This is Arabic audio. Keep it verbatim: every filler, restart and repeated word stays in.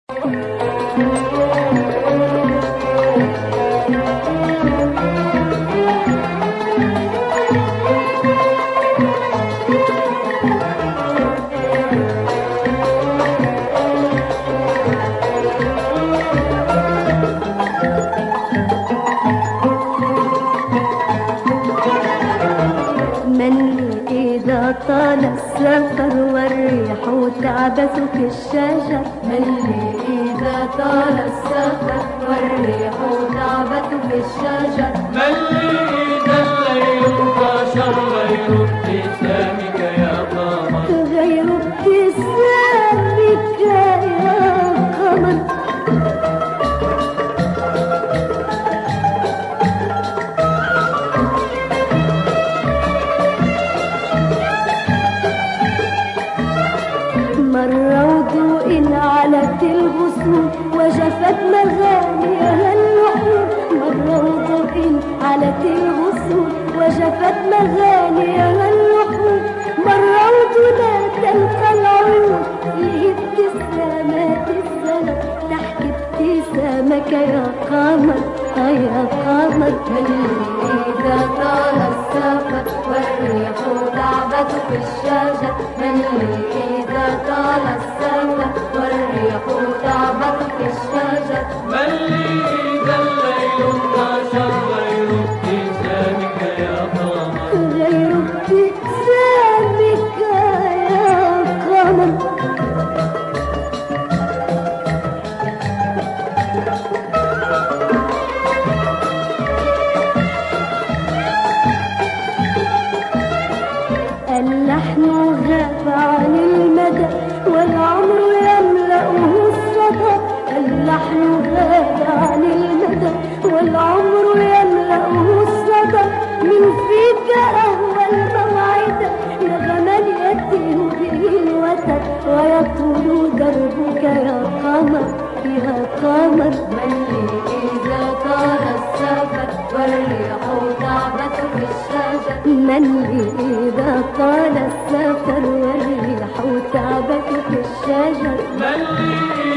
طال السفر والريح تعبث في الشجر. ملي إذا طال السفر والريح تعبث في الشجر. ملي إذا الليل انتشر غير ابتسامك يا قمر. غير ابتسامك يا قمر. علت الغصون وجفت مغانيها اللحون. مرة وضوء علت الغصون وجفت مغانيها اللحون. مرة ودنا تلقى العيون فيه ابتسامات السلام. تحكي ابتسامك يا قمر يا قمر. إذا طال السفر والريح تعبث في الشجر. إذا طال السفر والريح تعبث في الشجر. ملي إذا الليل انتشر غير ابتسامك يا قمر. غير ابتسامك يا قمر. اللحن غاب عن المدى والعمر يملأه الصدى. اللحن غاب عن المدى والعمر يملأه الصدى. من فيك أهوى الموعد نغما يتيه به الوتد. ويطول دربك يا قمر يا قمر. ملي إذا طال السفر والريح تعبث في الشجر. ملي إذا طال السفر والريح تعبث في الشجر. ملي